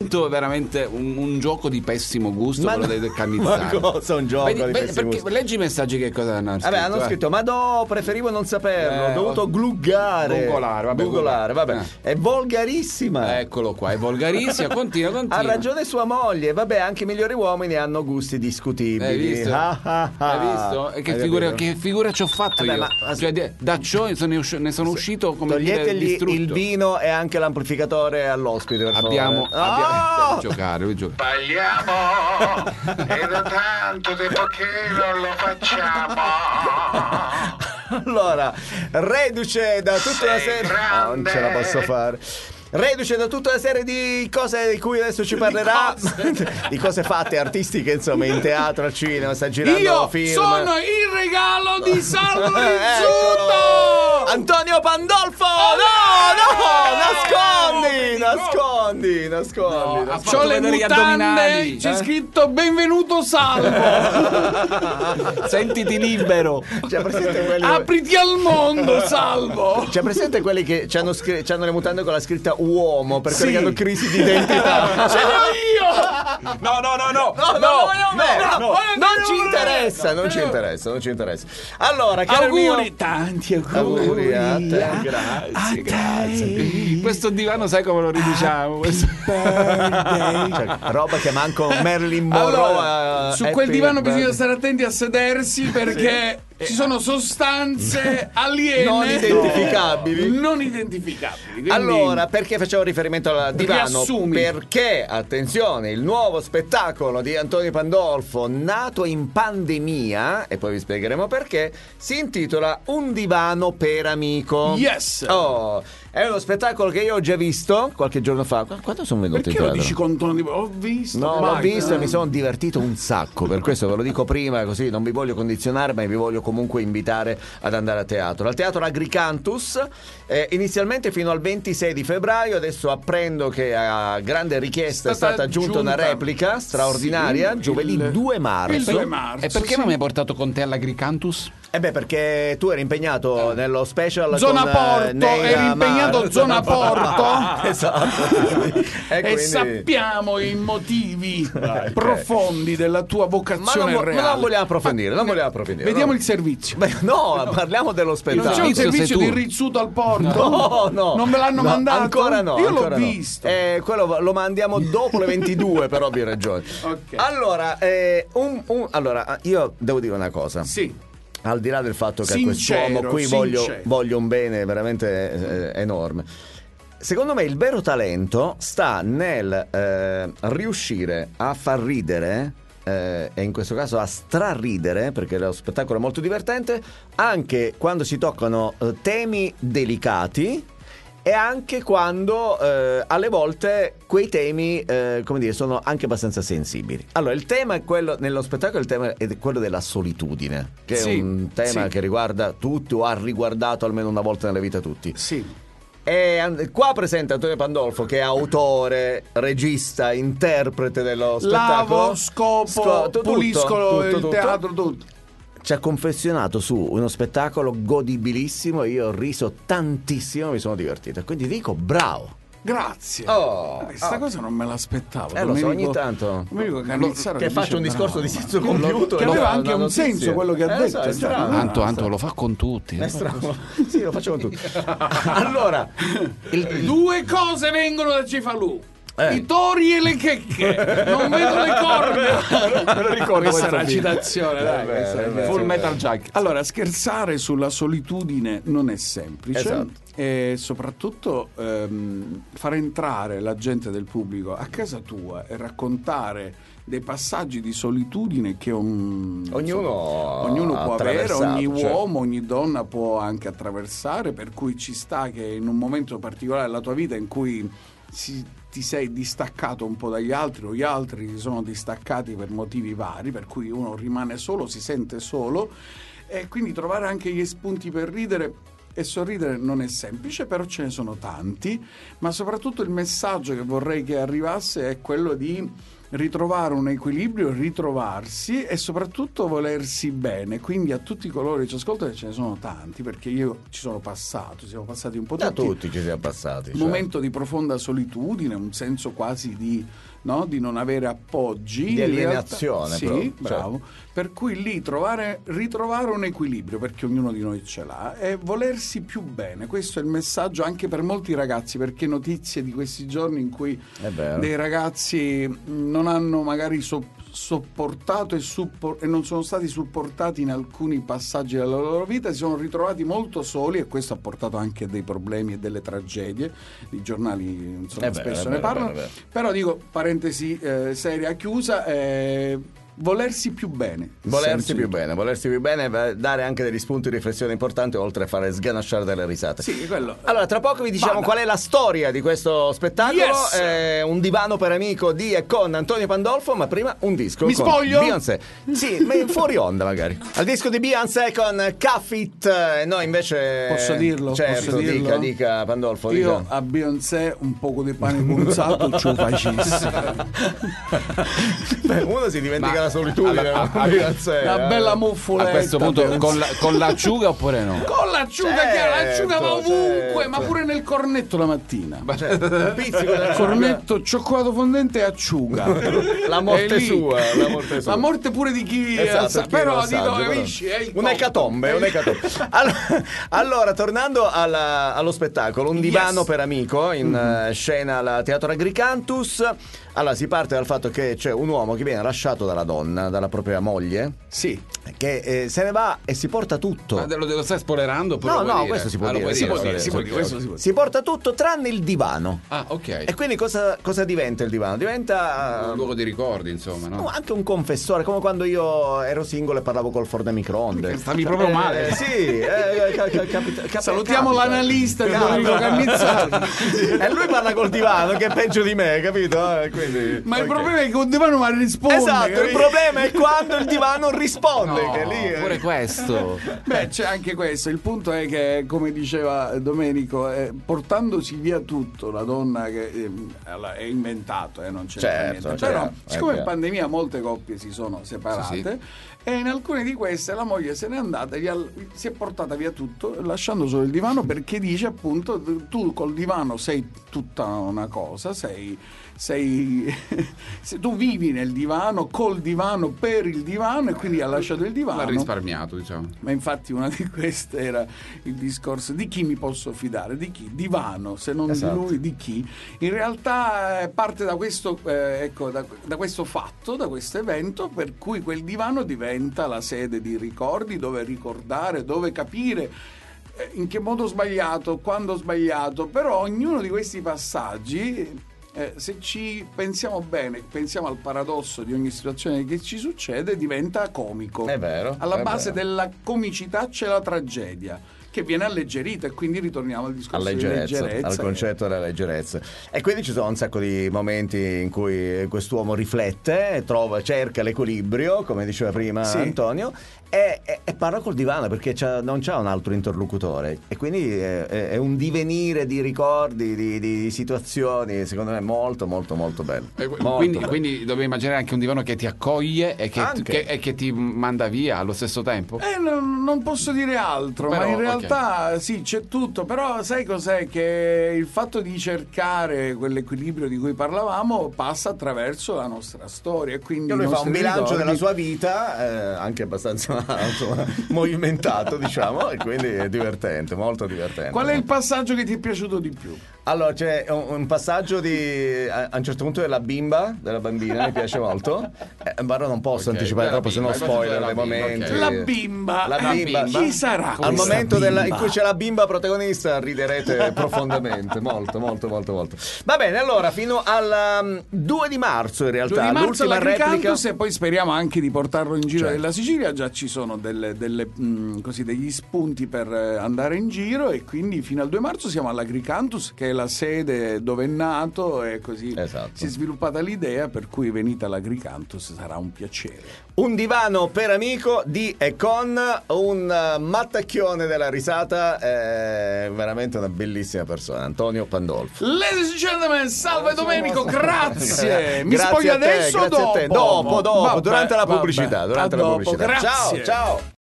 momento veramente un gioco di pessimo gusto, quello del Cannizzaro. Ma cosa un gioco di pessimo gusto? Leggi i messaggi che cosa hanno scritto. Vabbè, hanno scritto: ma no, preferivo non saperlo, ho dovuto googolare, vabbè. È volgarissima. Eccolo qua, è volgarissima. Continua. Ha ragione sua moglie. Vabbè, anche i migliori uomini hanno gusti discutibili. Hai visto? Hai visto? E che figura ci ho fatto io? Cioè, da ciò ne sono uscito come toglietegli distrutto. il vino e anche l'amplificatore all'ospite, per abbiamo favore. giocare. Sbagliamo, è da tanto tempo che non lo facciamo. Allora, reduce da tutta una serie. Non ce la posso fare. Reduce da tutta una serie di cose di cui adesso ci parlerà, di cose fatte, artistiche, insomma, in teatro, al cinema, sta girando Io film. sono il regalo di Salvo Rizzuto! Antonio Pandolfo! Nascondi. C'ho le mutande, c'è scritto benvenuto Salvo. Sentiti libero. C'è presente quelli... Apriti al mondo, Salvo. C'è presente quelli che c'hanno le mutande con la scritta uomo per quelli che hanno crisi di identità? Ce l'ho io. No. Non ci interessa. Allora, Auguri, tanti auguri a te. Grazie. Questo divano sai come lo riduciamo? Cioè, roba che manco Marilyn Monroe. Allora, su quel divano bisogna stare attenti a sedersi perché ci sono sostanze aliene non identificabili. Quindi... Allora, perché facevo riferimento al divano? Riassumi. Perché, attenzione, il nuovo spettacolo di Antonio Pandolfo, nato in pandemia, e poi vi spiegheremo perché, si intitola Un divano per amico. Yes. È uno spettacolo che io ho già visto qualche giorno fa. Quando sono venuto Perché in lo teatro? dici con tono di... Ho visto. No, l'ho visto e mi sono divertito un sacco. Per questo ve lo dico prima, così non vi voglio condizionare, ma vi voglio comunque invitare ad andare a teatro. Al Teatro Agricantus, inizialmente fino al 26 di febbraio. Adesso apprendo che a grande richiesta è stata aggiunta una replica straordinaria, giovedì 2 marzo. Il 2 marzo. E perché non mi hai portato con te all'Agricantus? Perché tu eri impegnato nello special Zona con Porto, Neira eri impegnato zona Porto. Esatto. E sappiamo i motivi profondi della tua vocazione reale. Ma non vogliamo approfondire, Vediamo il servizio. No, parliamo dello Non spettacolo. c'è un servizio sei di tu. Rizzuto al Porto? No. Non me l'hanno mandato? Ancora no. Io l'ho ancora no. visto. Quello lo mandiamo dopo le 22, per ovvie ragioni. Ok. Allora, allora, io devo dire una cosa. Sì. Al di là del fatto che Sincero, a quest'uomo qui sincero. voglio un bene veramente enorme. Secondo me il vero talento sta nel riuscire a far ridere, e in questo caso a strarridere, perché lo spettacolo è molto divertente, anche quando si toccano temi delicati, e anche quando alle volte quei temi come dire, sono anche abbastanza sensibili. Allora, il tema è quello, nello spettacolo il tema è quello della solitudine, che è un tema che riguarda tutti, o ha riguardato almeno una volta nella vita tutti. Sì. E qua presente Antonio Pandolfo, che è autore, regista, interprete dello spettacolo. Lavo, scopo, pulisco il tutto. teatro, tutto. Ci ha confezionato su uno spettacolo godibilissimo. Io ho riso tantissimo, mi sono divertito. Quindi dico bravo. Grazie. Questa cosa non me l'aspettavo. Lo so, ogni tanto Che faccio un discorso di senso compiuto. Che aveva anche un senso quello che ha detto. È strano. Anto lo fa con tutti. È strano. Sì, lo faccio con tutti. Allora, due cose vengono da Cefalù. I tori e le checche. Non vedo le corna. Questa è una citazione, dai. Full Metal Jacket. Allora, scherzare sulla solitudine non è semplice. Esatto. E soprattutto far entrare la gente del pubblico a casa tua e raccontare dei passaggi di solitudine che ognuno può avere, ogni uomo, ogni donna può anche attraversare, per cui ci sta che in un momento particolare della tua vita in cui ti sei distaccato un po' dagli altri, o gli altri si sono distaccati per motivi vari, per cui uno rimane solo, si sente solo, e quindi trovare anche gli spunti per ridere e sorridere non è semplice, però ce ne sono tanti. Ma soprattutto il messaggio che vorrei che arrivasse è quello di ritrovare un equilibrio, ritrovarsi e soprattutto volersi bene. Quindi a tutti coloro che ci ascoltano, ce ne sono tanti, perché io ci sono passato, siamo passati un po' tutti ci siamo passati. Un momento di profonda solitudine, un senso quasi di non avere appoggi, di alienazione. Sì, bravo. Per cui lì ritrovare un equilibrio, perché ognuno di noi ce l'ha, e volersi più bene. Questo è il messaggio anche per molti ragazzi, perché notizie di questi giorni in cui dei ragazzi non hanno magari sopportato e non sono stati supportati in alcuni passaggi della loro vita, si sono ritrovati molto soli, e questo ha portato anche dei problemi e delle tragedie. I giornali spesso ne parlano. Però dico, parentesi seria chiusa, volersi più bene. Volersi più bene, dare anche degli spunti di riflessione importanti, oltre a fare sganasciare delle risate. Sì, quello. Allora, tra poco vi diciamo qual è la storia di questo spettacolo. Yes! Un divano per amico di e con Antonio Pandolfo, ma prima un disco. Mi spoglio? Beyoncé. Sì, ma fuori onda magari. Al disco di Beyoncé con Cuff It. Noi invece. Posso dirlo? Certo, Posso dirlo? Dica Pandolfo. Io a Beyoncé un poco di pane punzato ce lo facessi. Uno si dimentica la solitudine, una bella muffoletta. A questo punto con l'acciuga oppure no? Con l'acciuga, l'acciuga va ovunque, ma pure nel cornetto la mattina. Un pizzico del cornetto, cioccolato fondente e acciuga. La morte sua. La morte pure di chi però dico, capisci? Un'ecatombe. Allora, tornando allo spettacolo, un divano per amico, in scena al Teatro Agricantus. Allora, si parte dal fatto che c'è un uomo che viene lasciato dalla donna, dalla propria moglie, che se ne va e si porta tutto. Ma lo stai spoilerando? No, questo si può dire. Si porta tutto tranne il divano. Ah, ok. E quindi cosa diventa il divano? Diventa un luogo di ricordi, insomma, no? Anche un confessore, come quando io ero singolo e parlavo col forno a microonde. Stavi proprio male. Sì. Salutiamo l'analista di Enrico Cannizzaro. E lui parla col divano, che è peggio di me, capito? Ma il problema è che un divano non risponde. Esatto, il problema è quando il divano risponde. No, che lì pure questo. Beh, c'è anche questo. Il punto è che, come diceva Domenico, portandosi via tutto, la donna che è inventato, non c'è niente. Però, siccome in pandemia molte coppie si sono separate, e in alcune di queste la moglie se n'è andata, si è portata via tutto, lasciando solo il divano, perché dice appunto: tu col divano sei tutta una cosa, se tu vivi nel divano, col divano, per il divano, e quindi ha lasciato il divano. L'ha risparmiato, diciamo. Ma infatti una di queste era il discorso: di chi mi posso fidare? Di chi? Divano, se non di lui, di chi? In realtà parte da questo da questo fatto, da questo evento, per cui quel divano diventa la sede di ricordi, dove ricordare, dove capire in che modo sbagliato, quando sbagliato. Però ognuno di questi passaggi, se ci pensiamo bene, pensiamo al paradosso di ogni situazione che ci succede, diventa comico. È vero. Alla base della comicità c'è la tragedia, che viene alleggerita, e quindi ritorniamo al discorso di leggerezza, al concetto della leggerezza. E quindi ci sono un sacco di momenti in cui quest'uomo riflette, cerca l'equilibrio, come diceva prima Antonio, e parla col divano, perché non c'ha un altro interlocutore, e quindi è un divenire di ricordi, di situazioni, secondo me molto molto molto bello. Quindi dovevi immaginare anche un divano che ti accoglie e che ti manda via allo stesso tempo? Non posso dire altro, però, ma in realtà sì, c'è tutto. Però sai cos'è? Che il fatto di cercare quell'equilibrio di cui parlavamo passa attraverso la nostra storia, e quindi lui fa un bilancio della sua vita, anche abbastanza movimentato, diciamo, e quindi è divertente, molto divertente. Qual è il passaggio che ti è piaciuto di più? Allora, c'è un passaggio a un certo punto della bambina, mi piace molto, ma non posso anticipare troppo, se no spoiler dei momenti. La bimba. Chi sarà? Al momento in cui c'è la bimba protagonista riderete profondamente, molto molto molto molto. Va bene, allora fino al 2 di marzo in realtà, 2 di marzo l'ultima replica, e poi speriamo anche di portarlo in giro della Sicilia. Già ci sono degli spunti per andare in giro, e quindi fino al 2 marzo siamo all'Agricantus, che è la sede dove è nato, e così si è sviluppata l'idea, per cui venite all'Agricantus, sarà un piacere. Un divano per amico di e con un mattacchione della risata, è veramente una bellissima persona, Antonio Pandolfo. Ladies and gentlemen, salve Domenico, grazie. Mi Grazie spoglio a te, adesso o grazie a te. dopo? Dopo, Vabbè, durante la vabbè. pubblicità, A dopo, Ciao, grazie. ciao.